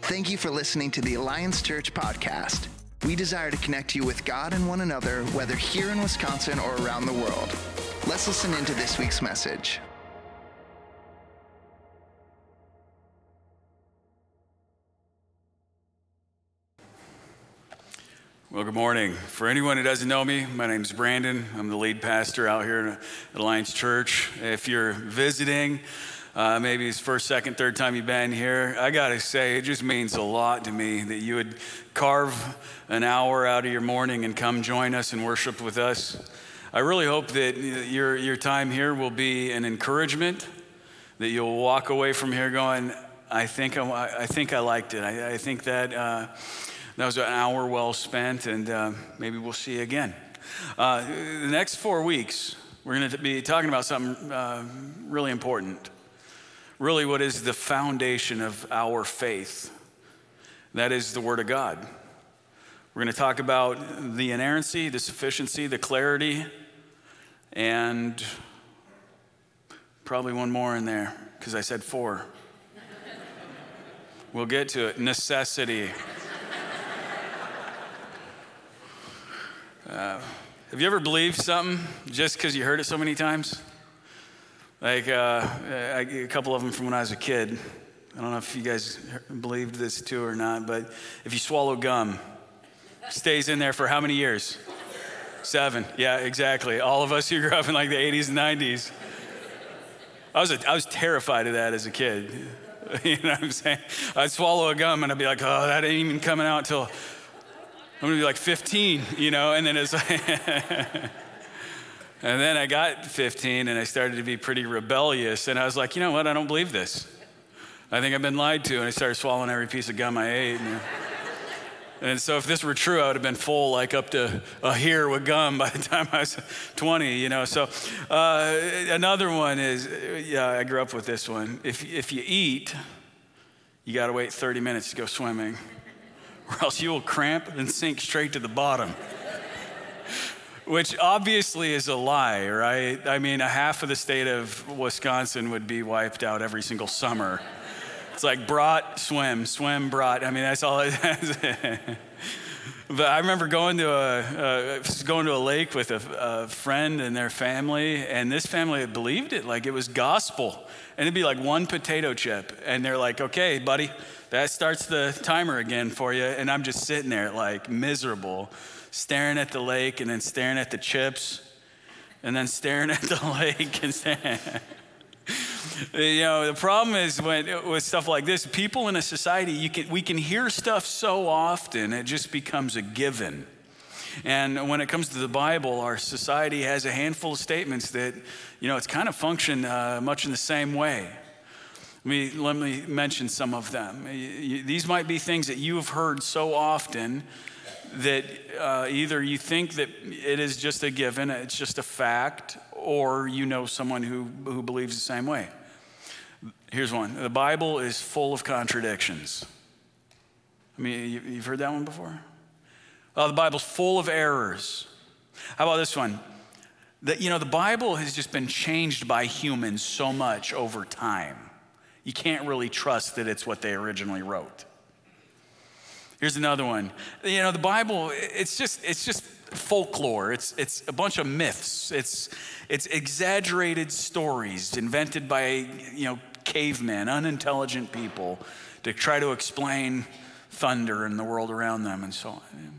Thank you for listening to the Alliance Church podcast. We desire to connect you with God and one another, whether here in Wisconsin or around the world. Let's listen into this week's message. Well, good morning. For anyone who doesn't know me, my name is Brandon. I'm the lead pastor out here at Alliance Church. If you're visiting, maybe it's first, second, third time you've been here, I gotta say, it just means a lot to me that you would carve an hour out of your morning and come join us and worship with us. I really hope that your time here will be an encouragement, that you'll walk away from here going, I think I liked it. I think that that was an hour well spent, and maybe we'll see you again. The next 4 weeks, we're going to be talking about something really important. Really, what is the foundation of our faith? That is the Word of God. We're going to talk about the inerrancy, the sufficiency, the clarity, and probably one more in there, because I said 4. We'll get to it. Necessity. Have you ever believed something just because you heard it so many times? Like a couple of them from when I was a kid. I don't know if you guys believed this too or not, but if you swallow gum, it stays in there for how many years? 7. Yeah, exactly. All of us who grew up in like the 80s and 90s. I was terrified of that as a kid. You know what I'm saying? I'd swallow a gum and I'd be like, oh, that ain't even coming out until I'm gonna be like 15, you know, and then it's like, and then I got 15 and I started to be pretty rebellious, and I was like, you know what, I don't believe this. I think I've been lied to, and I started swallowing every piece of gum I ate. And so if this were true, I would have been full like up to here with gum by the time I was 20, you know. So another one is, I grew up with this one. If you eat, you gotta wait 30 minutes to go swimming, or else you will cramp and sink straight to the bottom. Which obviously is a lie, right? I mean, a half of the state of Wisconsin would be wiped out every single summer. It's like brought, swim, brought. I mean, that's all it has. But I remember going to a lake with a friend and their family, and this family believed it like it was gospel. And it'd be like one potato chip, and they're like, okay, buddy, that starts the timer again for you. And I'm just sitting there like miserable, staring at the lake and then staring at the chips and then staring at the lake and staring. You know, the problem is with stuff like this, people in a society, we can hear stuff so often, it just becomes a given. And when it comes to the Bible, our society has a handful of statements that, you know, it's kind of function much in the same way. Let me mention some of them. These might be things that you have heard so often that either you think that it is just a given, it's just a fact, or you know someone who believes the same way. Here's one. The Bible is full of contradictions. I mean, you've heard that one before? The Bible's full of errors. How about this one? The Bible has just been changed by humans so much over time. You can't really trust that it's what they originally wrote. Here's another one. You know, the Bible, it's just folklore. It's a bunch of myths. It's exaggerated stories invented by, cavemen, unintelligent people to try to explain thunder and the world around them and so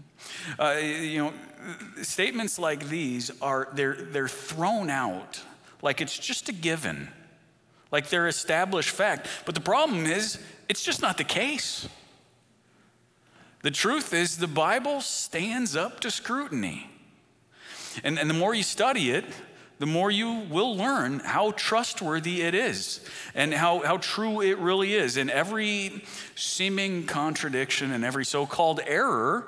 on. Statements like these they're thrown out like it's just a given, like they're established fact. But the problem is, it's just not the case. The truth is, the Bible stands up to scrutiny. And the more you study it, the more you will learn how trustworthy it is and how true it really is. And every seeming contradiction and every so-called error,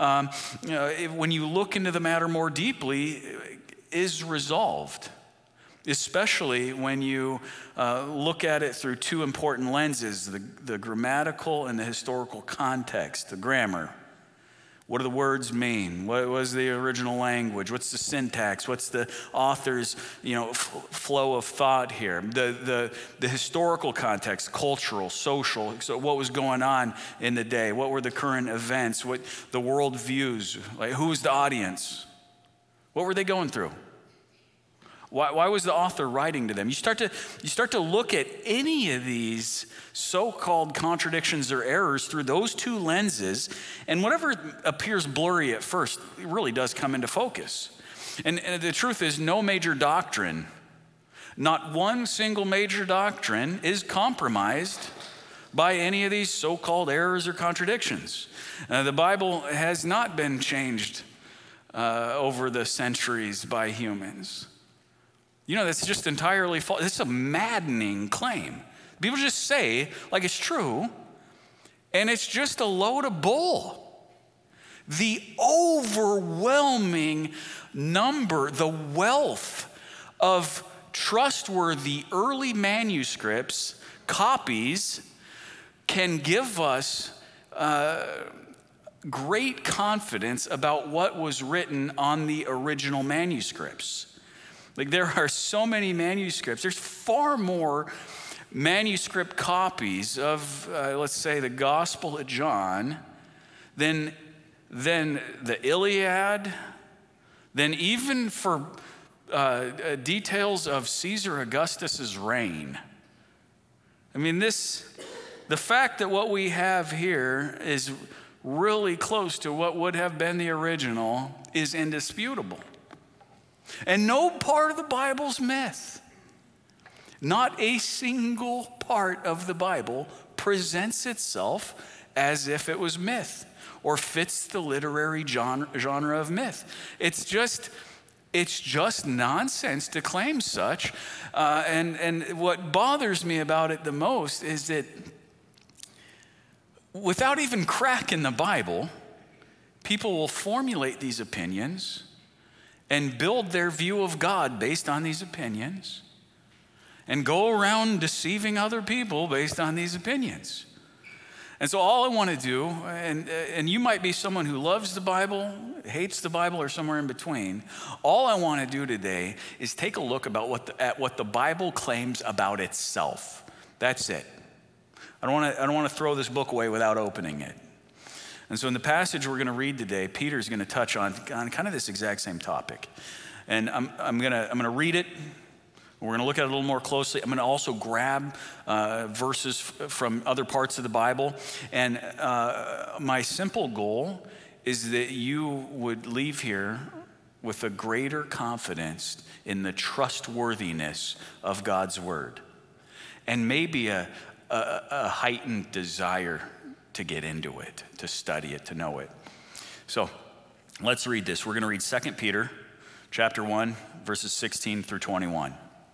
when you look into the matter more deeply, is resolved. Especially when you look at it through two important lenses, the grammatical and the historical context, the grammar. What do the words mean? What was the original language? What's the syntax? What's the author's, flow of thought here? The historical context, cultural, social. So what was going on in the day? What were the current events? What the world views? Like, who was the audience? What were they going through? Why was the author writing to them? You start to look at any of these so-called contradictions or errors through those two lenses, and whatever appears blurry at first, it really does come into focus. And the truth is, no major doctrine, not one single major doctrine, is compromised by any of these so-called errors or contradictions. The Bible has not been changed over the centuries by humans. That's just entirely false. It's a maddening claim. People just say, like it's true, and it's just a load of bull. The overwhelming number, the wealth of trustworthy early manuscripts, copies, can give us great confidence about what was written on the original manuscripts. Like, there are so many manuscripts. There's far more manuscript copies of, let's say, the Gospel of John than the Iliad, than even for details of Caesar Augustus's reign. I mean, the fact that what we have here is really close to what would have been the original is indisputable. And no part of the Bible's myth. Not a single part of the Bible presents itself as if it was myth or fits the literary genre of myth. It's just nonsense to claim such. And what bothers me about it the most is that without even cracking the Bible, people will formulate these opinions and build their view of God based on these opinions, and go around deceiving other people based on these opinions. And so all I want to do, and you might be someone who loves the Bible, hates the Bible, or somewhere in between, all I want to do today is take a look at what the Bible claims about itself. That's it. I don't want to throw this book away without opening it. And so in the passage we're going to read today, Peter's going to touch on kind of this exact same topic. And I'm going to read it. We're going to look at it a little more closely. I'm going to also grab verses from other parts of the Bible. And my simple goal is that you would leave here with a greater confidence in the trustworthiness of God's word, and maybe a heightened desire to get into it, to study it, to know it. So let's read this. We're going to read 2 Peter chapter 1, verses 16 through 21.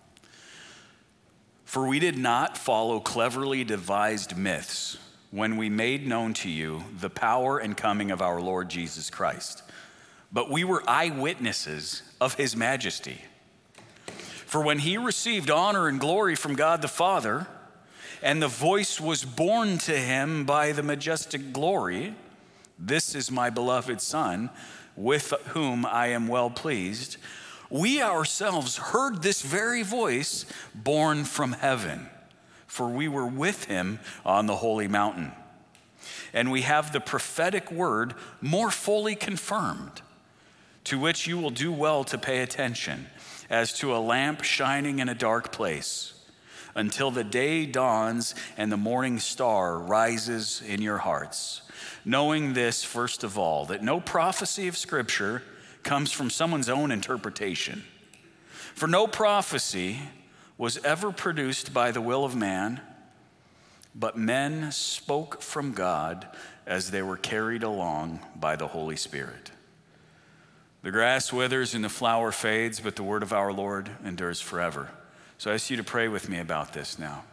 For we did not follow cleverly devised myths when we made known to you the power and coming of our Lord Jesus Christ, but we were eyewitnesses of his majesty. For when he received honor and glory from God the Father, and the voice was borne to him by the majestic glory, "This is my beloved Son, with whom I am well pleased," we ourselves heard this very voice borne from heaven, for we were with him on the holy mountain. And we have the prophetic word more fully confirmed, to which you will do well to pay attention, as to a lamp shining in a dark place, until the day dawns and the morning star rises in your hearts. Knowing this, first of all, that no prophecy of Scripture comes from someone's own interpretation. For no prophecy was ever produced by the will of man, but men spoke from God as they were carried along by the Holy Spirit. The grass withers and the flower fades, but the word of our Lord endures forever. So I ask you to pray with me about this now.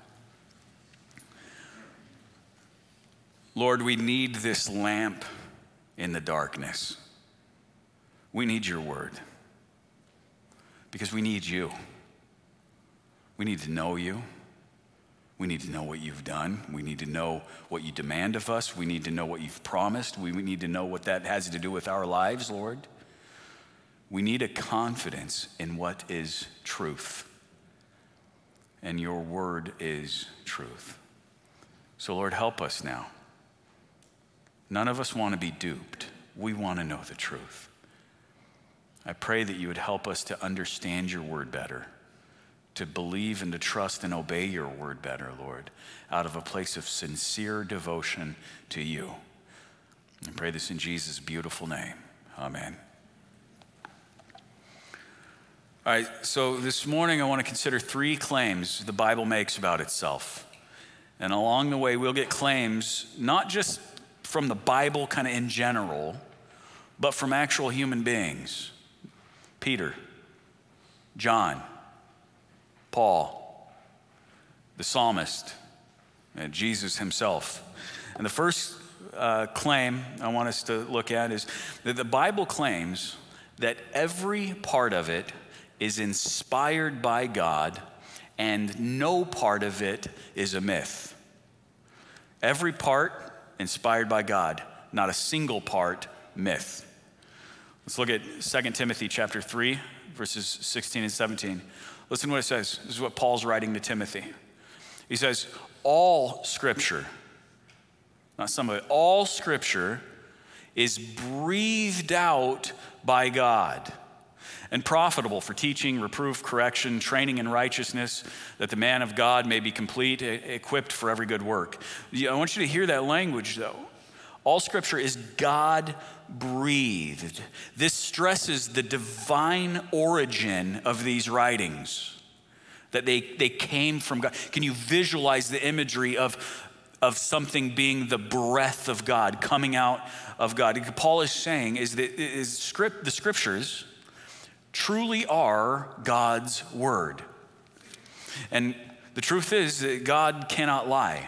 Lord, we need this lamp in the darkness. We need your word because we need you. We need to know you. We need to know what you've done. We need to know what you demand of us. We need to know what you've promised. We need to know what that has to do with our lives, Lord. We need a confidence in what is truth. And your word is truth. So Lord, help us now. None of us want to be duped. We want to know the truth. I pray that you would help us to understand your word better, to believe and to trust and obey your word better, Lord, out of a place of sincere devotion to you. I pray this in Jesus' beautiful name. Amen. All right, so this morning I want to consider 3 claims the Bible makes about itself. And along the way, we'll get claims not just from the Bible kind of in general, but from actual human beings. Peter, John, Paul, the psalmist, and Jesus himself. And the first claim I want us to look at is that the Bible claims that every part of it is inspired by God and no part of it is a myth. Every part inspired by God, not a single part myth. Let's look at 2 Timothy chapter 3, verses 16 and 17. Listen to what it says. This is what Paul's writing to Timothy. He says, all scripture, not some of it, all scripture is breathed out by God and profitable for teaching, reproof, correction, training in righteousness, that the man of God may be complete, equipped for every good work. I want you to hear that language, though. All scripture is God-breathed. This stresses the divine origin of these writings, that they came from God. Can you visualize the imagery of something being the breath of God, coming out of God? What Paul is saying is that the scriptures truly are God's word. And the truth is that God cannot lie.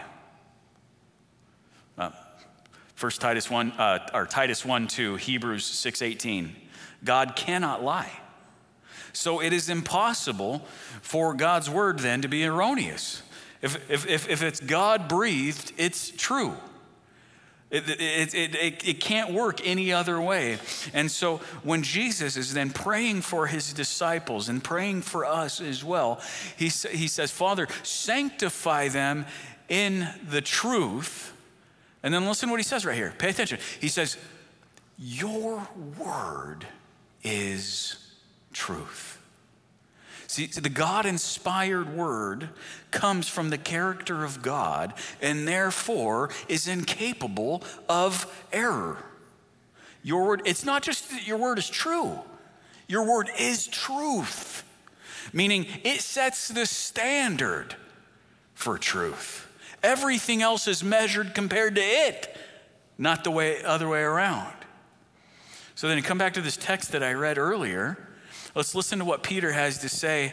Titus 1 to Hebrews 6:18. God cannot lie. So it is impossible for God's word then to be erroneous. If it's God-breathed, it's true. It can't work any other way. And so when Jesus is then praying for his disciples and praying for us as well, he says, Father, sanctify them in the truth. And then listen to what he says right here. Pay attention. He says, your word is truth. See, the God-inspired word comes from the character of God and therefore is incapable of error. Your word, it's not just that your word is true. Your word is truth, meaning it sets the standard for truth. Everything else is measured compared to it, not the other way around. So then you come back to this text that I read earlier. Let's listen to what Peter has to say,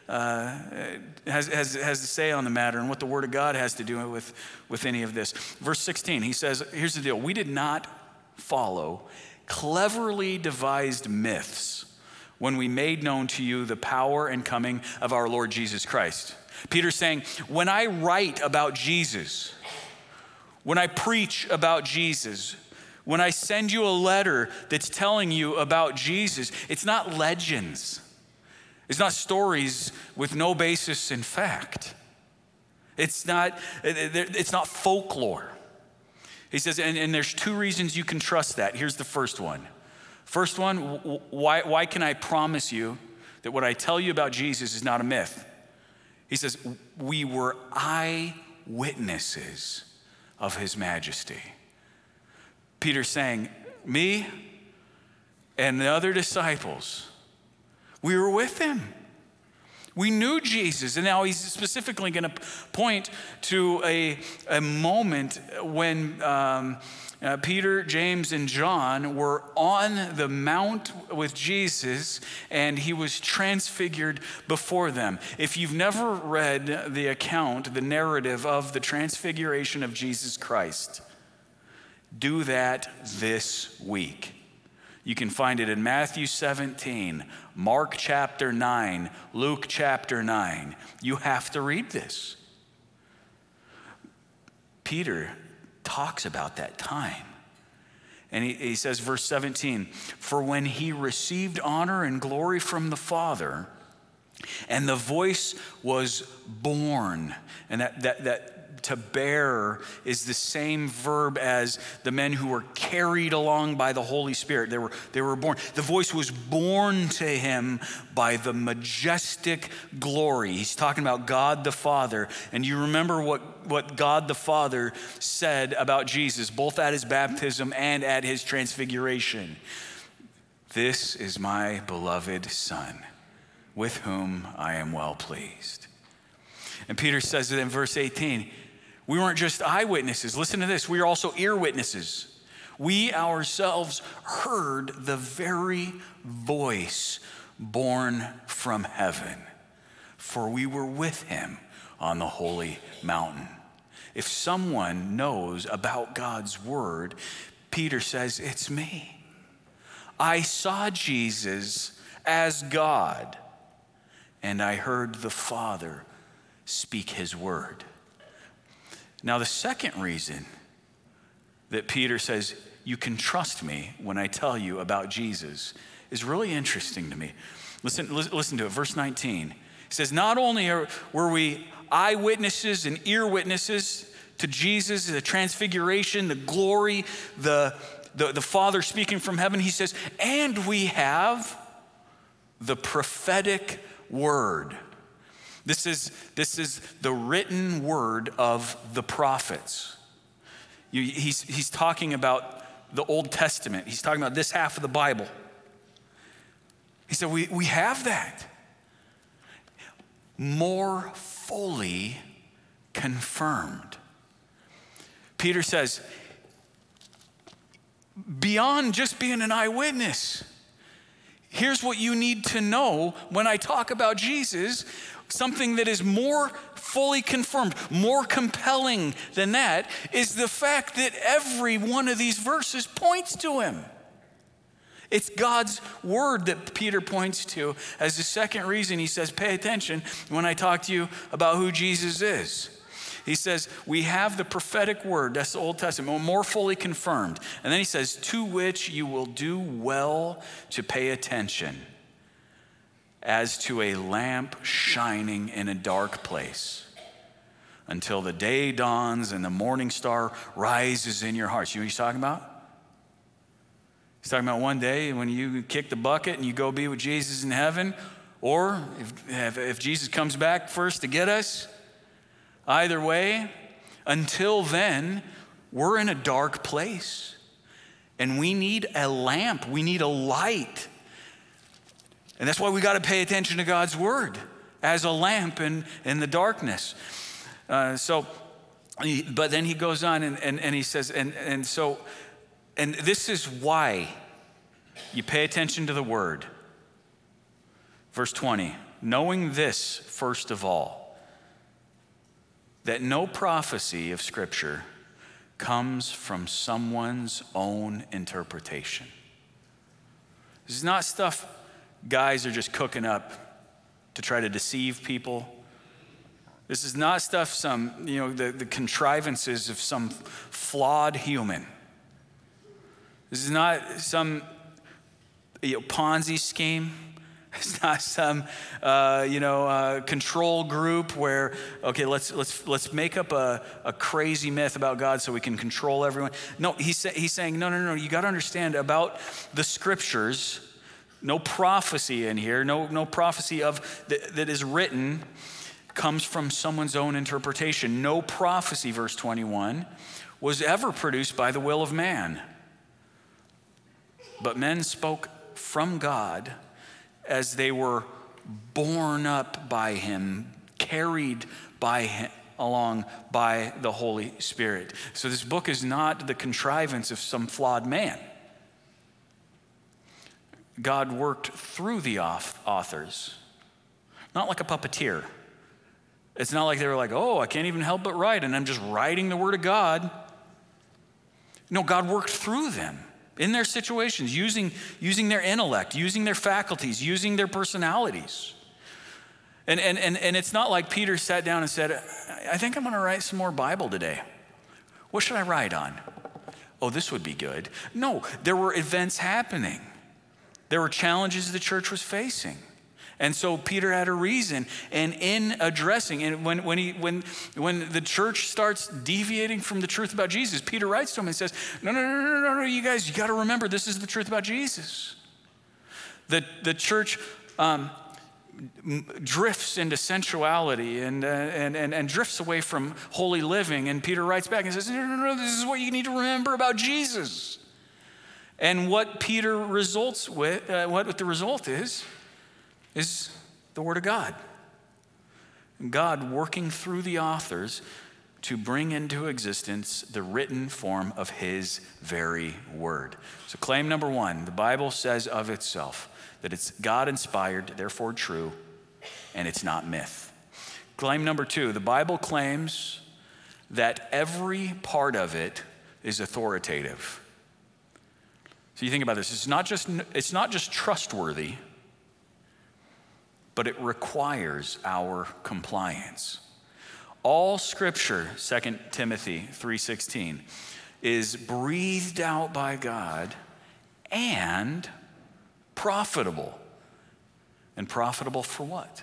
has to say on the matter and what the Word of God has to do with any of this. Verse 16, he says, here's the deal. We did not follow cleverly devised myths when we made known to you the power and coming of our Lord Jesus Christ. Peter's saying, when I write about Jesus, when I preach about Jesus, when I send you a letter that's telling you about Jesus, it's not legends. It's not stories with no basis in fact. It's not folklore. He says, and there's 2 reasons you can trust that. Here's the first one. First one, why can I promise you that what I tell you about Jesus is not a myth? He says, we were eyewitnesses of his majesty. Peter's saying, me and the other disciples, we were with him. We knew Jesus. And now he's specifically going to point to a moment when Peter, James, and John were on the mount with Jesus and he was transfigured before them. If you've never read the account, the narrative of the transfiguration of Jesus Christ, do that this week. You can find it in Matthew 17, Mark chapter 9, Luke chapter 9. You have to read this. Peter talks about that time. And he says, verse 17, for when he received honor and glory from the Father, and the voice was borne, and that to bear is the same verb as the men who were carried along by the Holy Spirit. They were born. The voice was borne to him by the majestic glory. He's talking about God the Father. And you remember what God the Father said about Jesus, both at his baptism and at his transfiguration. This is my beloved Son, with whom I am well pleased. And Peter says it in verse 18, we weren't just eyewitnesses. Listen to this. We are also ear witnesses. We ourselves heard the very voice born from heaven, for we were with him on the holy mountain. If someone knows about God's word, Peter says, it's me. I saw Jesus as God, and I heard the Father speak his word. Now, the second reason that Peter says, you can trust me when I tell you about Jesus is really interesting to me. Listen to it, verse 19. He says, not only were we eyewitnesses and ear witnesses to Jesus, the transfiguration, the glory, the Father speaking from heaven, he says, and we have the prophetic word. This is the written word of the prophets. He's talking about the Old Testament. He's talking about this half of the Bible. He said, we have that. More fully confirmed. Peter says, beyond just being an eyewitness, here's what you need to know when I talk about Jesus. Something that is more fully confirmed, more compelling than that, is the fact that every one of these verses points to him. It's God's word that Peter points to as the second reason he says, pay attention when I talk to you about who Jesus is. He says, we have the prophetic word, that's the Old Testament, more fully confirmed. And then he says, to which you will do well to pay attention, as to a lamp shining in a dark place, until the day dawns and the morning star rises in your hearts. You know what he's talking about? He's talking about one day when you kick the bucket and you go be with Jesus in heaven, or if Jesus comes back first to get us. Either way, until then, we're in a dark place, and we need a lamp. We need a light. And that's why we got to pay attention to God's word as a lamp in the darkness. But then he goes on and he says, and this is why you pay attention to the word. Verse 20, knowing this, first of all, that no prophecy of Scripture comes from someone's own interpretation. This is not stuff guys are just cooking up to try to deceive people. This is not stuff the contrivances of some flawed human. This is not some Ponzi scheme. It's not some control group where, okay, let's make up a crazy myth about God so we can control everyone. No, he's saying no. You got to understand about the Scriptures. No prophecy in here, no prophecy that is written comes from someone's own interpretation. No prophecy, verse 21, was ever produced by the will of man. But men spoke from God as they were borne up by him, carried by him, along by the Holy Spirit. So this book is not the contrivance of some flawed man. God worked through the authors, not like a puppeteer. It's not like they were like, oh, I can't even help but write, and I'm just writing the word of God. No, God worked through them in their situations, using their intellect, using their faculties, using their personalities. And it's not like Peter sat down and said, I think I'm going to write some more Bible today. What should I write on? Oh, this would be good. No, there were events happening. There were challenges the church was facing. And so Peter had a reason. And in addressing, and when the church starts deviating from the truth about Jesus, Peter writes to him and says, no, you guys, you got to remember, this is the truth about Jesus. The church drifts into sensuality and drifts away from holy living. And Peter writes back and says, no, this is what you need to remember about Jesus. And what Peter results with, what the result is the Word of God. God working through the authors to bring into existence the written form of His very Word. So claim number one, the Bible says of itself that it's God-inspired, therefore true, and it's not myth. Claim number two, the Bible claims that every part of it is authoritative. So you think about this, it's not just trustworthy, but it requires our compliance. All Scripture, 2 Timothy 3:16, is breathed out by God and profitable. And profitable for what?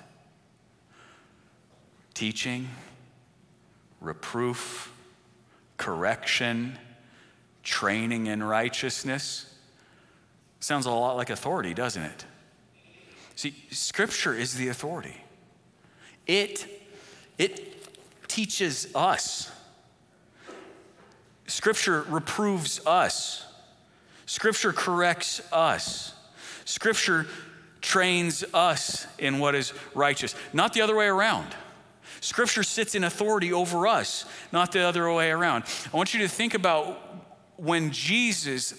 Teaching, reproof, correction, training in righteousness. Sounds a lot like authority, doesn't it? See, Scripture is the authority. It teaches us. Scripture reproves us. Scripture corrects us. Scripture trains us in what is righteous, not the other way around. Scripture sits in authority over us, not the other way around. I want you to think about when Jesus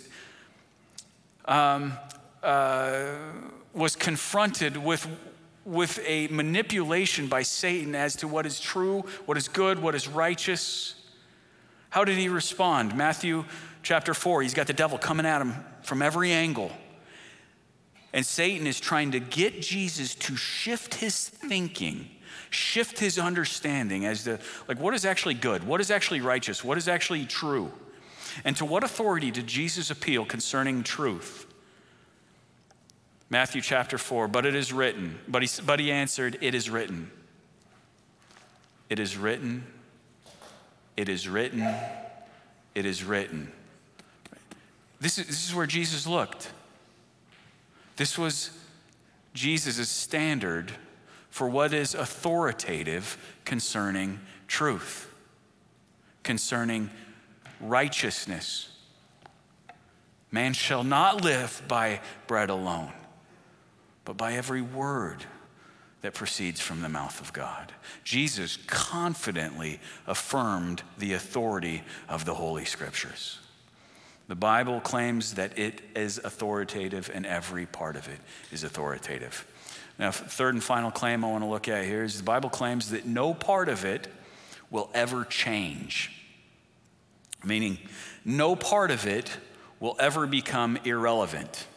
was confronted with a manipulation by Satan as to what is true, what is good, what is righteous. How did he respond? Matthew chapter 4, he's got the devil coming at him from every angle. And Satan is trying to get Jesus to shift his thinking, shift his understanding as to like what is actually good, what is actually righteous, what is actually true. And to what authority did Jesus appeal concerning truth? Matthew chapter 4, but it is written. But he answered, it is written. It is written. It is written. It is written. This is where Jesus looked. This was Jesus' standard for what is authoritative concerning truth, concerning righteousness. Man shall not live by bread alone, but by every word that proceeds from the mouth of God. Jesus confidently affirmed the authority of the Holy Scriptures. The Bible claims that it is authoritative and every part of it is authoritative. Now, third and final claim I want to look at here is the Bible claims that no part of it will ever change. Meaning, no part of it will ever become irrelevant.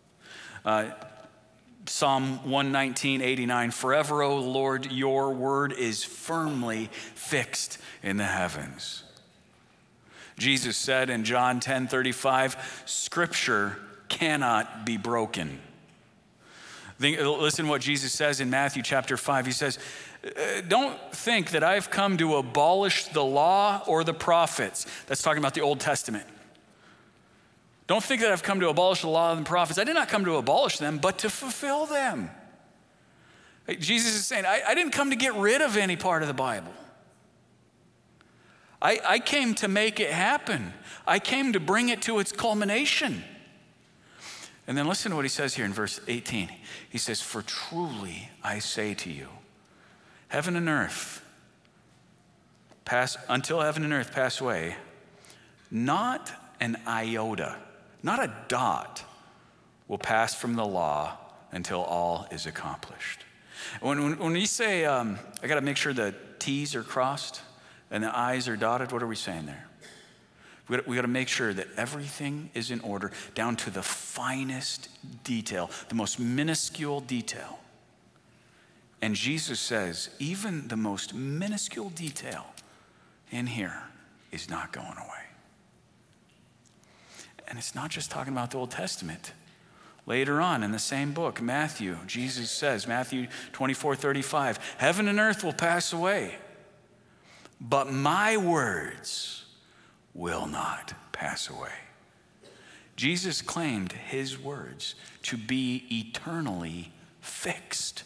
Psalm 119:89, forever, O Lord, your word is firmly fixed in the heavens. Jesus said in John 10:35, Scripture cannot be broken. Listen to what Jesus says in Matthew chapter 5. He says, don't think that I've come to abolish the law or the prophets. That's talking about the Old Testament. Don't think that I've come to abolish the law and the prophets. I did not come to abolish them, but to fulfill them. Jesus is saying, I didn't come to get rid of any part of the Bible. I came to make it happen. I came to bring it to its culmination. And then listen to what he says here in verse 18. He says, for truly I say to you, heaven and earth until heaven and earth pass away, not an iota, not a dot will pass from the law until all is accomplished. When we say, I got to make sure the T's are crossed and the I's are dotted, what are we saying there? We got to make sure that everything is in order down to the finest detail, the most minuscule detail. And Jesus says, even the most minuscule detail in here is not going away. And it's not just talking about the Old Testament. Later on in the same book, Matthew, Jesus says, Matthew 24:35, heaven and earth will pass away, but my words will not pass away. Jesus claimed his words to be eternally fixed.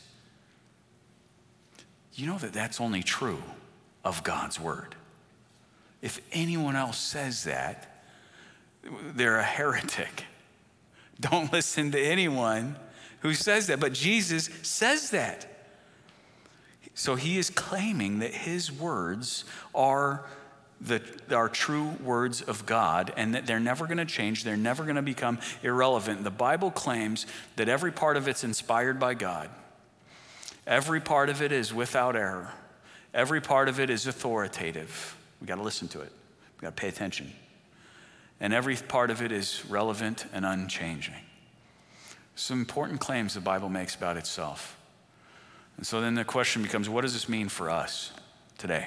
You know that that's only true of God's word. If anyone else says that, they're a heretic. Don't listen to anyone who says that. But Jesus says that. So he is claiming that his words are true words of God, and that they're never going to change. They're never going to become irrelevant. The Bible claims that every part of it's inspired by God. Every part of it is without error. Every part of it is authoritative. We got to listen to it. We got to pay attention. And every part of it is relevant and unchanging. Some important claims the Bible makes about itself. And so then the question becomes, what does this mean for us today?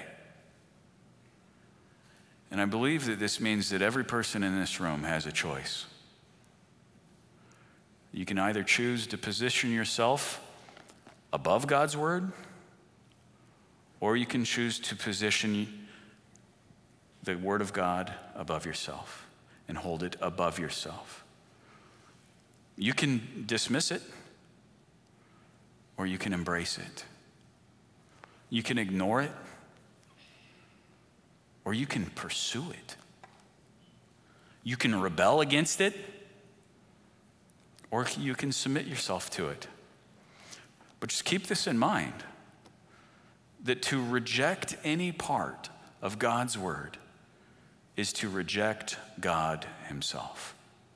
And I believe that this means that every person in this room has a choice. You can either choose to position yourself above God's word, or you can choose to position the word of God above yourself and hold it above yourself. You can dismiss it, or you can embrace it. You can ignore it, or you can pursue it. You can rebel against it, or you can submit yourself to it. But just keep this in mind, that to reject any part of God's word is to reject God himself.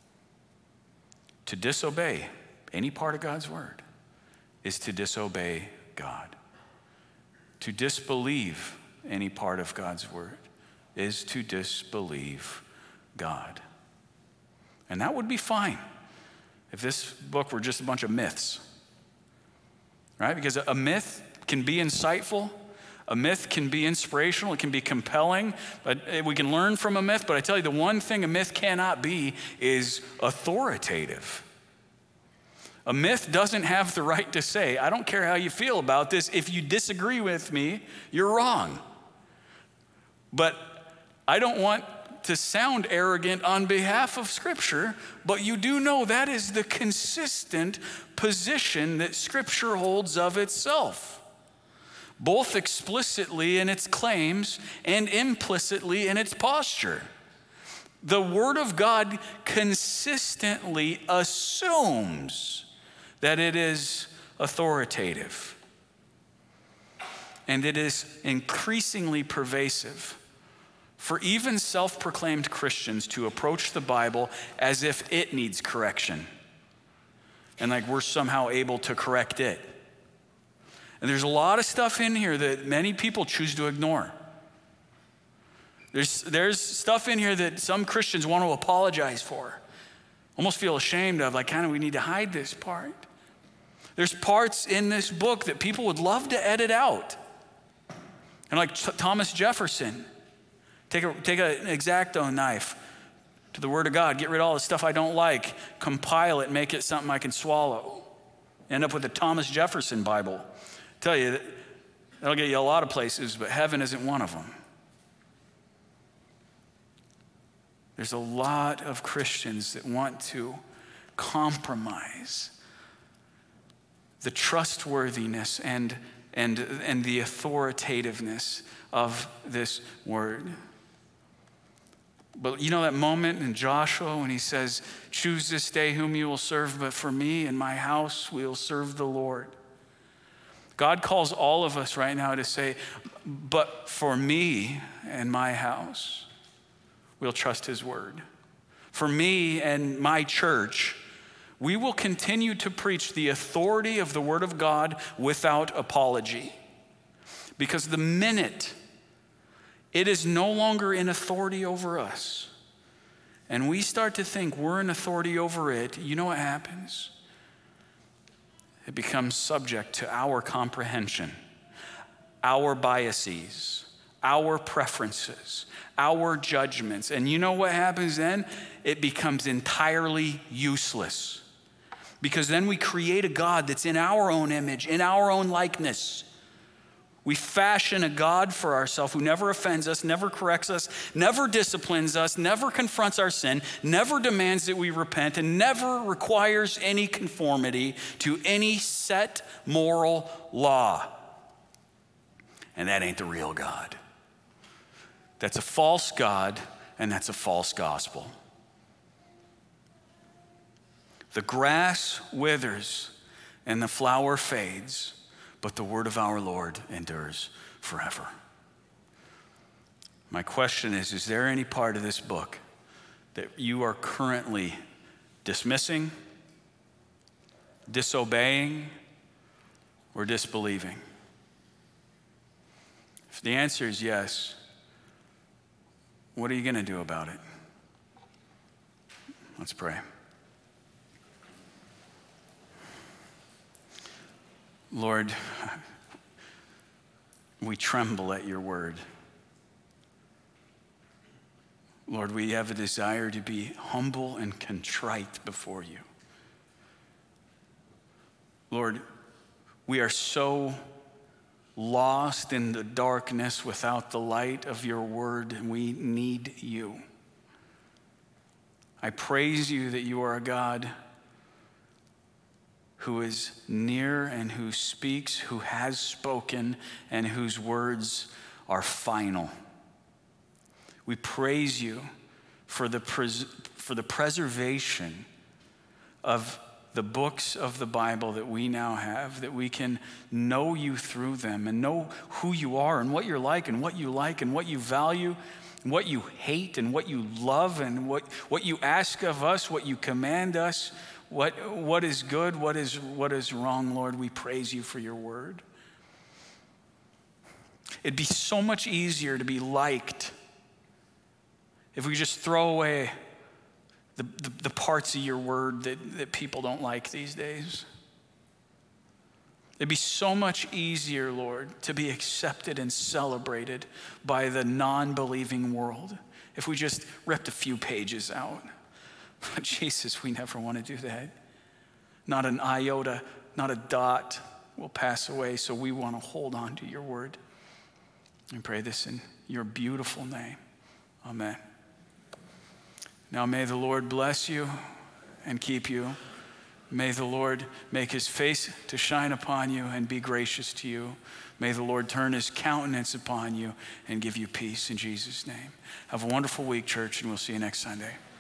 To disobey any part of God's word is to disobey God. To disbelieve any part of God's word is to disbelieve God. And that would be fine if this book were just a bunch of myths, right? Because a myth can be insightful. A myth can be inspirational, it can be compelling, but we can learn from a myth. But I tell you, the one thing a myth cannot be is authoritative. A myth doesn't have the right to say, I don't care how you feel about this. If you disagree with me, you're wrong. But I don't want to sound arrogant on behalf of Scripture, but you do know that is the consistent position that Scripture holds of itself, both explicitly in its claims and implicitly in its posture. The Word of God consistently assumes that it is authoritative, and it is increasingly pervasive for even self-proclaimed Christians to approach the Bible as if it needs correction, and like we're somehow able to correct it. And there's a lot of stuff in here that many people choose to ignore. There's stuff in here that some Christians want to apologize for, almost feel ashamed of, like kind of we need to hide this part. There's parts in this book that people would love to edit out. And like Thomas Jefferson, take an X-Acto knife to the Word of God, get rid of all the stuff I don't like, compile it, make it something I can swallow. End up with the Thomas Jefferson Bible. Tell you, that'll get you a lot of places, but heaven isn't one of them. There's a lot of Christians that want to compromise the trustworthiness and the authoritativeness of this word. But you know that moment in Joshua when he says, choose this day whom you will serve, but for me and my house we will serve the Lord. God calls all of us right now to say, but for me and my house, we'll trust his word. For me and my church, we will continue to preach the authority of the word of God without apology. Because the minute it is no longer in authority over us, and we start to think we're in authority over it, you know what happens? It becomes subject to our comprehension, our biases, our preferences, our judgments. And you know what happens then? It becomes entirely useless. Because then we create a God that's in our own image, in our own likeness. We fashion a God for ourselves who never offends us, never corrects us, never disciplines us, never confronts our sin, never demands that we repent, and never requires any conformity to any set moral law. And that ain't the real God. That's a false God, and that's a false gospel. The grass withers and the flower fades, but the word of our Lord endures forever. My question is there any part of this book that you are currently dismissing, disobeying, or disbelieving? If the answer is yes, what are you going to do about it? Let's pray. Lord, we tremble at your word. Lord, we have a desire to be humble and contrite before you. Lord, we are so lost in the darkness without the light of your word, and we need you. I praise you that you are a God who is near and who speaks, who has spoken, and whose words are final. We praise you for the preservation of the books of the Bible that we now have, that we can know you through them and know who you are and what you're like and what you value and what you hate and what you love and what you ask of us, what you command us, what is good, what is wrong. Lord, we praise you for your word. It'd be so much easier to be liked if we just throw away the parts of your word that people don't like these days. It'd be so much easier, Lord, to be accepted and celebrated by the non-believing world if we just ripped a few pages out. But Jesus, we never want to do that. Not an iota, not a dot will pass away, so we want to hold on to your word. I pray this in your beautiful name. Amen. Now may the Lord bless you and keep you. May the Lord make his face to shine upon you and be gracious to you. May the Lord turn his countenance upon you and give you peace in Jesus' name. Have a wonderful week, church, and we'll see you next Sunday.